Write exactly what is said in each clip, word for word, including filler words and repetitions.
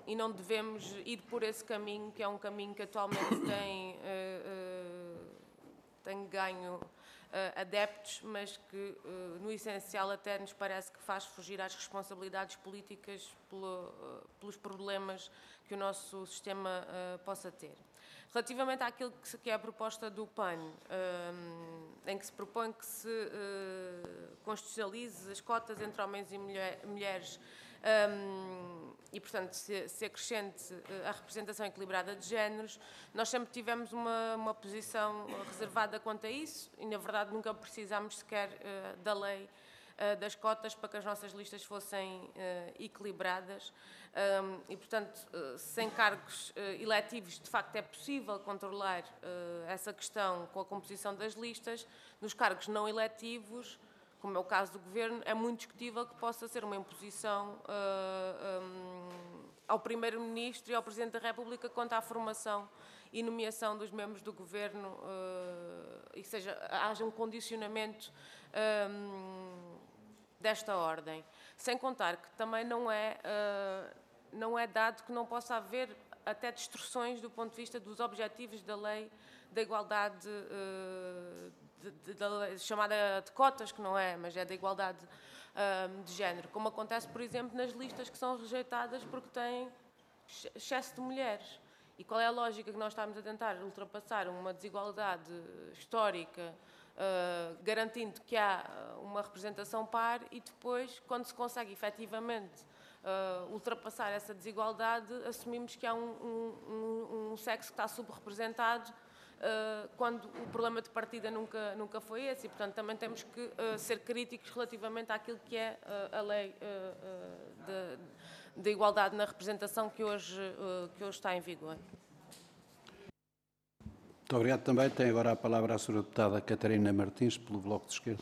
e não devemos ir por esse caminho, que é um caminho que atualmente tem, uh, uh, tem ganho uh, adeptos, mas que, uh, no essencial, até nos parece que faz fugir às responsabilidades políticas pelo, uh, pelos problemas que o nosso sistema uh, possa ter. Relativamente àquilo que, se, que é a proposta do P A N, um, em que se propõe que se uh, constitucionalize as cotas entre homens e mulher, mulheres um, e, portanto, se, se acrescente uh, a representação equilibrada de géneros, nós sempre tivemos uma, uma posição reservada quanto a isso e, na verdade, nunca precisámos sequer uh, da lei uh, das cotas para que as nossas listas fossem uh, equilibradas. Um, e, portanto, uh, sem cargos uh, eletivos, de facto, é possível controlar uh, essa questão com a composição das listas. Nos cargos não eletivos, como é o caso do Governo, é muito discutível que possa ser uma imposição uh, um, ao Primeiro-Ministro e ao Presidente da República quanto à formação e nomeação dos membros do Governo, uh, e que seja, haja um condicionamento um, desta ordem. Sem contar que também não é, uh, não é dado que não possa haver até distorções do ponto de vista dos objetivos da lei da igualdade, uh, de, de, de, de, chamada de cotas, que não é, mas é da igualdade uh, de género, como acontece, por exemplo, nas listas que são rejeitadas porque têm excesso de mulheres. E qual é a lógica que nós estamos a tentar ultrapassar? Uma desigualdade histórica, Uh, garantindo que há uma representação par e depois, quando se consegue efetivamente uh, ultrapassar essa desigualdade, assumimos que há um, um, um sexo que está subrepresentado uh, quando o problema de partida nunca, nunca foi esse e, portanto, também temos que uh, ser críticos relativamente àquilo que é uh, a lei uh, uh, de, de igualdade na representação que hoje, uh, que hoje está em vigor. Muito obrigado também. Tem agora a palavra a senhora deputada Catarina Martins, pelo Bloco de Esquerda.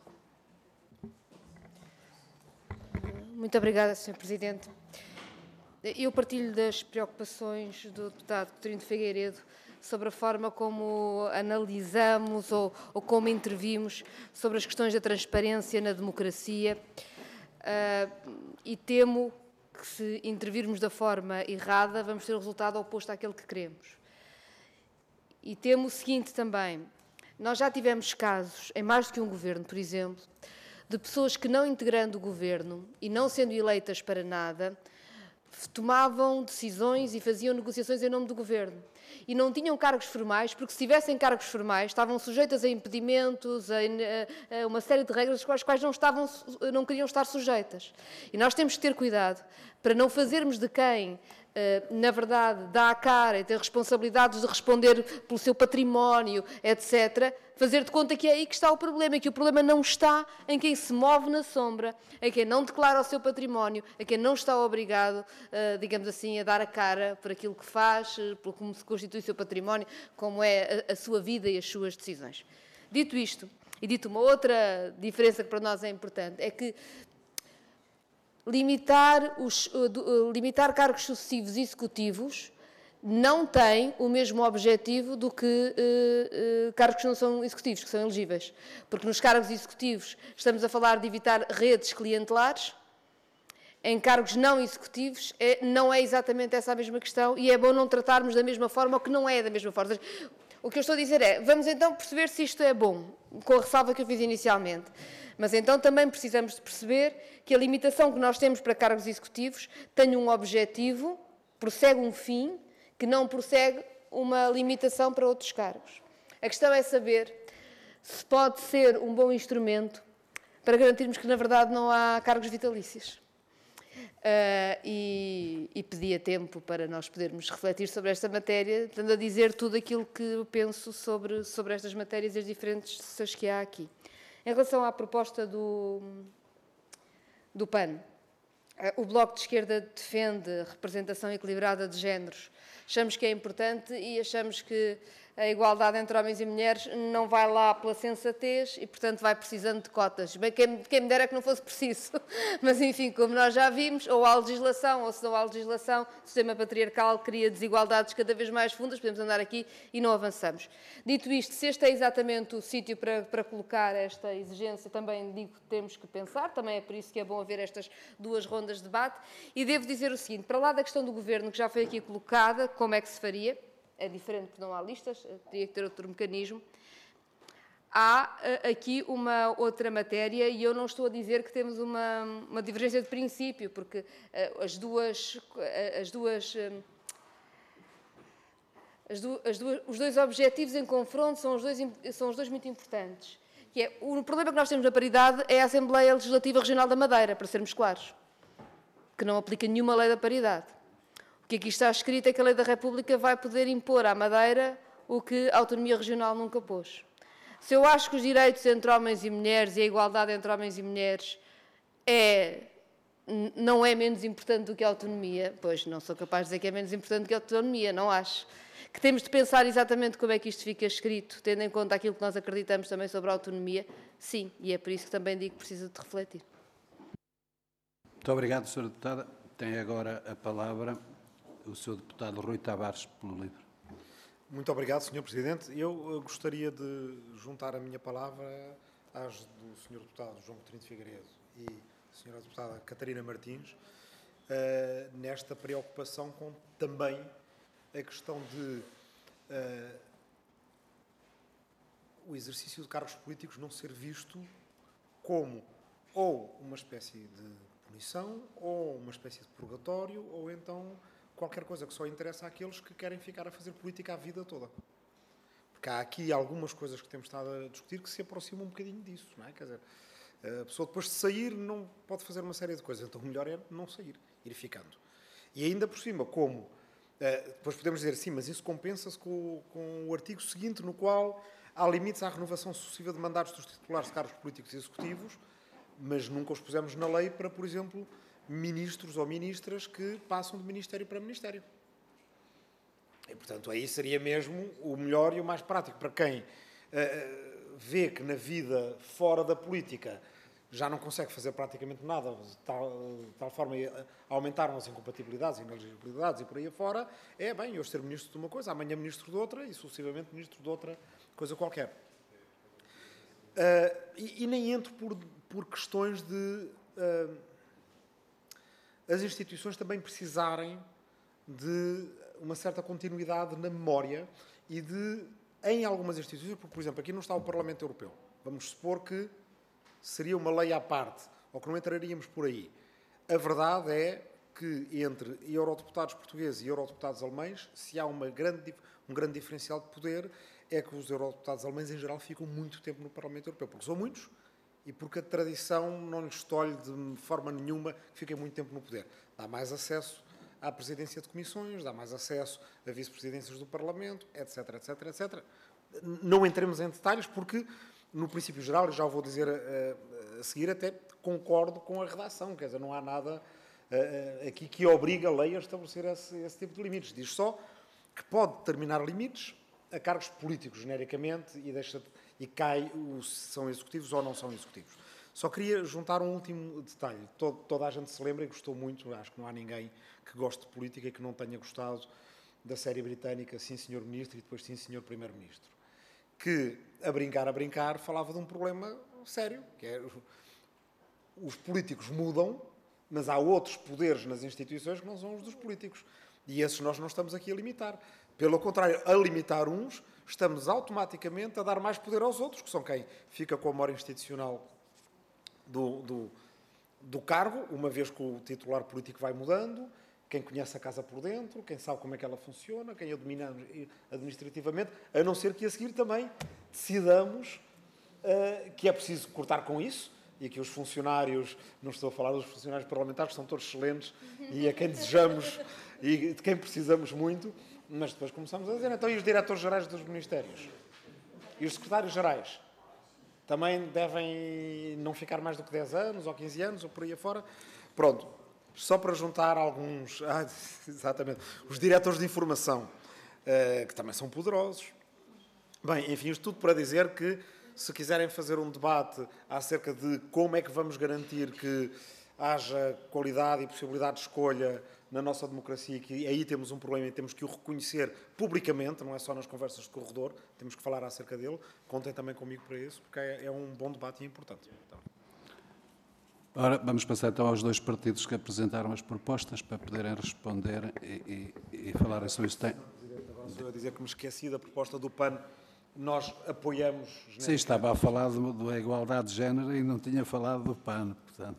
Muito obrigada, senhor Presidente. Eu partilho das preocupações do deputado Coutinho de Figueiredo sobre a forma como analisamos ou, ou como intervimos sobre as questões da transparência na democracia uh, e temo que, se intervirmos da forma errada, vamos ter o resultado oposto àquele que queremos. E temo o seguinte também, nós já tivemos casos, em mais do que um governo, por exemplo, de pessoas que, não integrando o governo e não sendo eleitas para nada, tomavam decisões e faziam negociações em nome do governo. E não tinham cargos formais, porque se tivessem cargos formais, estavam sujeitas a impedimentos, a, a uma série de regras às quais não, estavam, não queriam estar sujeitas. E nós temos que ter cuidado para não fazermos de quem, na verdade, dá a cara e tem responsabilidades de responder pelo seu património, etcétera, fazer de conta que é aí que está o problema, e que o problema não está em quem se move na sombra, em quem não declara o seu património, em quem não está obrigado, digamos assim, a dar a cara por aquilo que faz, por como se constitui o seu património, como é a sua vida e as suas decisões. Dito isto, e dito uma outra diferença que para nós é importante, é que Limitar, os, uh, limitar cargos sucessivos executivos não tem o mesmo objetivo do que uh, uh, cargos que não são executivos, que são elegíveis. Porque nos cargos executivos estamos a falar de evitar redes clientelares, em cargos não executivos é, não é exatamente essa a mesma questão e é bom não tratarmos da mesma forma ou que não é da mesma forma. O que eu estou a dizer é, vamos então perceber se isto é bom, com a ressalva que eu fiz inicialmente. Mas então também precisamos de perceber que a limitação que nós temos para cargos executivos tem um objetivo, prossegue um fim, que não prossegue uma limitação para outros cargos. A questão é saber se pode ser um bom instrumento para garantirmos que, na verdade, não há cargos vitalícios. Uh, e, e pedia tempo para nós podermos refletir sobre esta matéria, tendo a dizer tudo aquilo que eu penso sobre, sobre estas matérias e as diferentes sessões que há aqui. Em relação à proposta do, do P A N, o Bloco de Esquerda defende a representação equilibrada de géneros. Achamos que é importante e achamos que a igualdade entre homens e mulheres não vai lá pela sensatez e, portanto, vai precisando de cotas. Bem, quem, quem me dera que não fosse preciso. Mas, enfim, como nós já vimos, ou há legislação, ou se não há legislação, o sistema patriarcal cria desigualdades cada vez mais fundas, podemos andar aqui e não avançamos. Dito isto, se este é exatamente o sítio para, para colocar esta exigência, também digo que temos que pensar, também é por isso que é bom haver estas duas rondas de debate. E devo dizer o seguinte, para lá da questão do Governo, que já foi aqui colocada, como é que se faria? É diferente porque não há listas, teria que ter outro mecanismo. Há aqui uma outra matéria e eu não estou a dizer que temos uma, uma divergência de princípio, porque as duas, as duas, as duas, as duas, os dois objetivos em confronto são os dois, são os dois muito importantes. Que é, o problema que nós temos na paridade é a Assembleia Legislativa Regional da Madeira, para sermos claros, que não aplica nenhuma lei da paridade. O que aqui está escrito é que a Lei da República vai poder impor à Madeira o que a autonomia regional nunca pôs. Se eu acho que os direitos entre homens e mulheres e a igualdade entre homens e mulheres é, não é menos importante do que a autonomia, pois não sou capaz de dizer que é menos importante do que a autonomia, não acho. Que temos de pensar exatamente como é que isto fica escrito, tendo em conta aquilo que nós acreditamos também sobre a autonomia, sim, e é por isso que também digo que precisa de refletir. Muito obrigado, senhora Deputada. Tem agora a palavra o senhor Deputado Rui Tavares, pelo Livre. Muito obrigado, senhor Presidente. Eu gostaria de juntar a minha palavra às do senhor Deputado João Coutinho de Figueiredo e a senhora Deputada Catarina Martins, uh, nesta preocupação com também a questão de uh, o exercício de cargos políticos não ser visto como ou uma espécie de punição, ou uma espécie de purgatório, ou então qualquer coisa que só interessa àqueles que querem ficar a fazer política a vida toda. Porque há aqui algumas coisas que temos estado a discutir que se aproximam um bocadinho disso, não é? Quer dizer, a pessoa depois de sair não pode fazer uma série de coisas, então o melhor é não sair, ir ficando. E ainda por cima, como, depois podemos dizer, sim, mas isso compensa-se com, com o artigo seguinte, no qual há limites à renovação sucessiva de mandatos dos titulares de cargos políticos e executivos, mas nunca os pusemos na lei para, por exemplo, ministros ou ministras que passam de ministério para ministério. E, portanto, aí seria mesmo o melhor e o mais prático para quem uh, vê que na vida fora da política já não consegue fazer praticamente nada, de tal, de tal forma aumentaram as incompatibilidades e inelegibilidades e por aí afora, é bem, hoje ser ministro de uma coisa, amanhã ministro de outra e sucessivamente ministro de outra coisa qualquer. Uh, e, e nem entro por, por questões de uh, as instituições também precisarem de uma certa continuidade na memória e de, em algumas instituições, porque, por exemplo, aqui não está o Parlamento Europeu. Vamos supor que seria uma lei à parte, ou que não entraríamos por aí. A verdade é que entre eurodeputados portugueses e eurodeputados alemães, se há uma grande, um grande diferencial de poder, é que os eurodeputados alemães, em geral, ficam muito tempo no Parlamento Europeu, porque são muitos e porque a tradição não lhes tolhe de forma nenhuma que fiquem muito tempo no poder. Dá mais acesso à presidência de comissões, dá mais acesso a vice-presidências do Parlamento, etc, etc, etcétera. Não entremos em detalhes, porque, no princípio geral, e já o vou dizer a, a seguir, até concordo com a redação, quer dizer, não há nada a, a, aqui que obrigue a lei a estabelecer esse, esse tipo de limites. Diz só que pode determinar limites a cargos políticos, genericamente, e, deixa, e cai se são executivos ou não são executivos. Só queria juntar um último detalhe. Todo, toda a gente se lembra e gostou muito, acho que não há ninguém que goste de política e que não tenha gostado da série britânica Sim, Senhor Ministro e depois Sim, Senhor Primeiro-Ministro. Que, a brincar, a brincar, falava de um problema sério, que é os políticos mudam, mas há outros poderes nas instituições que não são os dos políticos. E esses nós não estamos aqui a limitar. Pelo contrário, a limitar uns, estamos automaticamente a dar mais poder aos outros, que são quem fica com a memória institucional do, do, do cargo, uma vez que o titular político vai mudando, quem conhece a casa por dentro, quem sabe como é que ela funciona, quem a domina administrativamente, a não ser que a seguir também decidamos uh, que é preciso cortar com isso e que os funcionários, não estou a falar dos funcionários parlamentares, que são todos excelentes e a quem desejamos e de quem precisamos muito, mas depois começamos a dizer, então e os diretores-gerais dos ministérios? E os secretários-gerais? Também devem não ficar mais do que dez anos ou quinze anos ou por aí afora? Pronto. Só para juntar alguns... Ah, exatamente. Os diretores de informação, uh, que também são poderosos. Bem, enfim, isto tudo para dizer que, se quiserem fazer um debate acerca de como é que vamos garantir que haja qualidade e possibilidade de escolha na nossa democracia, que aí temos um problema e temos que o reconhecer publicamente, não é só nas conversas de corredor, temos que falar acerca dele, contem também comigo para isso, porque é, é um bom debate e importante. Então. Ora, vamos passar então aos dois partidos que apresentaram as propostas para poderem responder e, e, e falarem sobre isso. Tem... Estou a dizer que me esqueci da proposta do P A N. Nós apoiamos... Sim, estava a falar da igualdade de género e não tinha falado do P A N, portanto.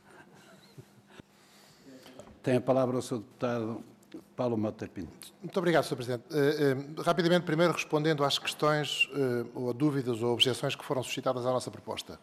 Tem a palavra o senhor deputado Paulo Mota Pinto. Muito obrigado, senhor Presidente. Uh, uh, rapidamente, primeiro respondendo às questões, uh, ou a dúvidas ou objeções que foram suscitadas à nossa proposta.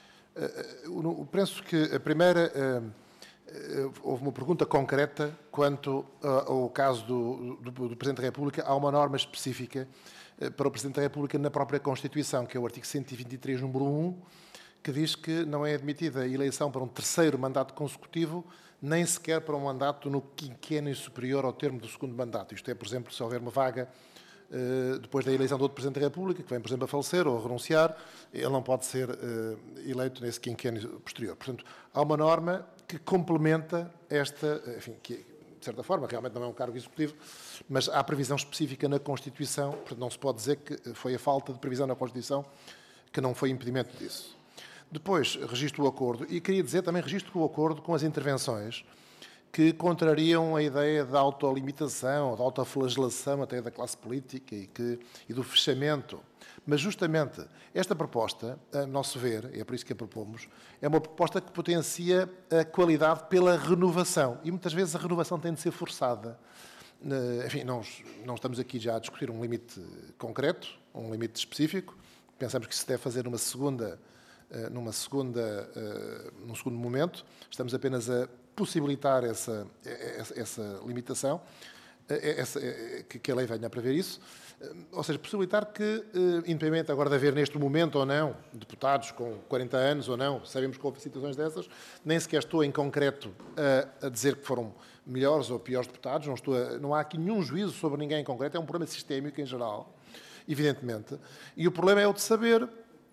Uh, uh, penso que a primeira... Uh, Uh, houve uma pergunta concreta quanto uh, ao caso do, do, do Presidente da República. Há uma norma específica uh, para o Presidente da República na própria Constituição, que é o artigo cento e vinte e três, número um, que diz que não é admitida a eleição para um terceiro mandato consecutivo, nem sequer para um mandato no quinquênio superior ao termo do segundo mandato. Isto é, por exemplo, se houver uma vaga uh, depois da eleição do outro Presidente da República, que vem, por exemplo, a falecer ou a renunciar, ele não pode ser uh, eleito nesse quinquênio posterior. Portanto, há uma norma que complementa esta, enfim, que de certa forma realmente não é um cargo executivo, mas há previsão específica na Constituição, portanto não se pode dizer que foi a falta de previsão na Constituição que não foi impedimento disso. Depois, registro o acordo, e queria dizer também registro o acordo com as intervenções que contrariam a ideia da autolimitação, da autoflagelação até da classe política e, que, e do fechamento. Mas, justamente, esta proposta, a nosso ver, e é por isso que a propomos, é uma proposta que potencia a qualidade pela renovação. E, muitas vezes, a renovação tem de ser forçada. Enfim, nós não estamos aqui já a discutir um limite concreto, um limite específico. Pensamos que se deve fazer numa segunda, numa segunda, num segundo momento. Estamos apenas a possibilitar essa, essa, essa limitação, essa, que a lei venha a prever isso. Ou seja, possibilitar que, independente agora de haver neste momento ou não, deputados com quarenta anos ou não, sabemos que houve situações dessas, nem sequer estou em concreto a, a dizer que foram melhores ou piores deputados, não, estou a, não há aqui nenhum juízo sobre ninguém em concreto, é um problema sistémico em geral, evidentemente, e o problema é o de saber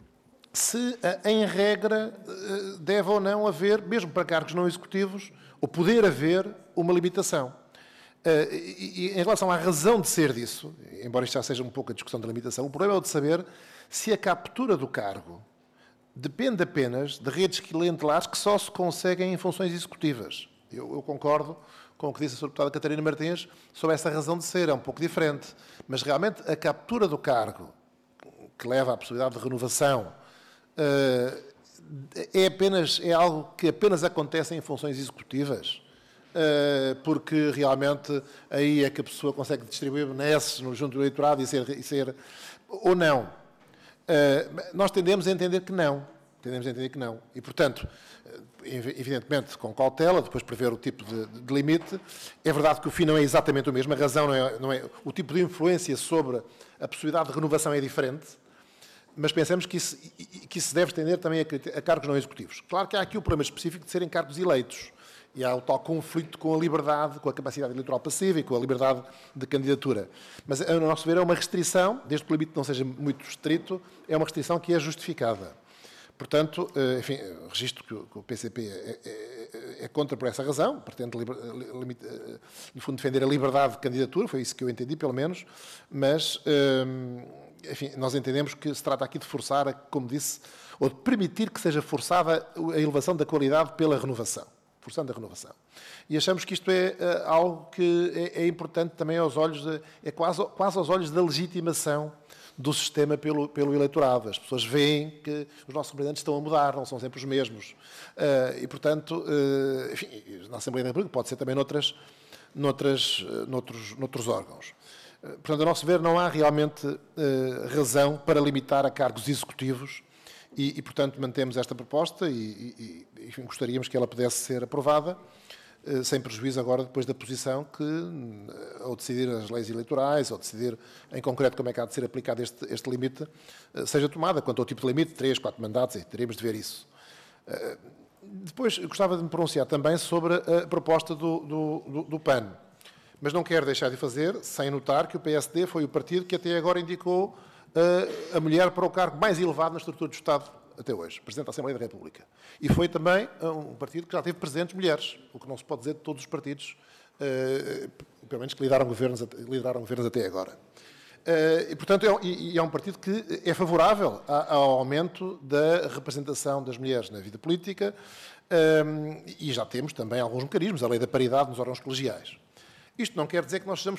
se, em regra, deve ou não haver, mesmo para cargos não executivos, ou poder haver uma limitação. Uh, e, e em relação à razão de ser disso, embora isto já seja um pouco a discussão da limitação, o problema é o de saber se a captura do cargo depende apenas de redes clientelares que só se conseguem em funções executivas. Eu, eu concordo com o que disse a senhora deputada Catarina Martins sobre essa razão de ser, é um pouco diferente. Mas realmente a captura do cargo, que leva à possibilidade de renovação, uh, é, apenas, é algo que apenas acontece em funções executivas. Porque realmente aí é que a pessoa consegue distribuir benesses no junto do eleitorado e ser, e ser... ou não. Nós tendemos a entender que não. Tendemos a entender que não. E, portanto, evidentemente, com cautela, depois prever o tipo de, de limite. É verdade que o fim não é exatamente o mesmo, a razão não é, não é... O tipo de influência sobre a possibilidade de renovação é diferente, mas pensamos que isso, que isso deve estender também a, a cargos não executivos. Claro que há aqui o problema específico de serem cargos eleitos. E há o tal conflito com a liberdade, com a capacidade eleitoral passiva e com a liberdade de candidatura. Mas, a nosso ver, é uma restrição, desde que o limite não seja muito estrito, é uma restrição que é justificada. Portanto, enfim, registro que o P C P é, é, é contra por essa razão, pretende, no fundo, defender a liberdade de candidatura, foi isso que eu entendi, pelo menos, mas, enfim, nós entendemos que se trata aqui de forçar, como disse, ou de permitir que seja forçada a elevação da qualidade pela renovação. Forçando a renovação. E achamos que isto é uh, algo que é, é importante também aos olhos, de, é quase, quase aos olhos da legitimação do sistema pelo, pelo eleitorado. As pessoas veem que os nossos representantes estão a mudar, não são sempre os mesmos. Uh, e, portanto, uh, enfim, na Assembleia da República pode ser também noutras, noutras, uh, noutros, noutros órgãos. Uh, portanto, a nosso ver, não há realmente uh, razão para limitar a cargos executivos. E, e, portanto, mantemos esta proposta e, e, e enfim, gostaríamos que ela pudesse ser aprovada, eh, sem prejuízo agora depois da posição que, ao decidir as leis eleitorais, ou decidir em concreto como é que há de ser aplicado este, este limite, eh, seja tomada. Quanto ao tipo de limite, três, quatro mandatos, e teremos de ver isso. Eh, depois, gostava de me pronunciar também sobre a proposta do, do, do, do P A N. Mas não quero deixar de fazer sem notar que o P S D foi o partido que até agora indicou uh, a mulher para o cargo mais elevado na estrutura do Estado até hoje, Presidente da Assembleia da República. E foi também um partido que já teve presentes mulheres, o que não se pode dizer de todos os partidos, uh, pelo menos que lideraram governos, lideraram governos até agora. Uh, e, portanto, é, e, e é um partido que é favorável a, ao aumento da representação das mulheres na vida política, um, e já temos também alguns mecanismos, a lei da paridade nos órgãos colegiais. Isto não quer dizer que nós sejamos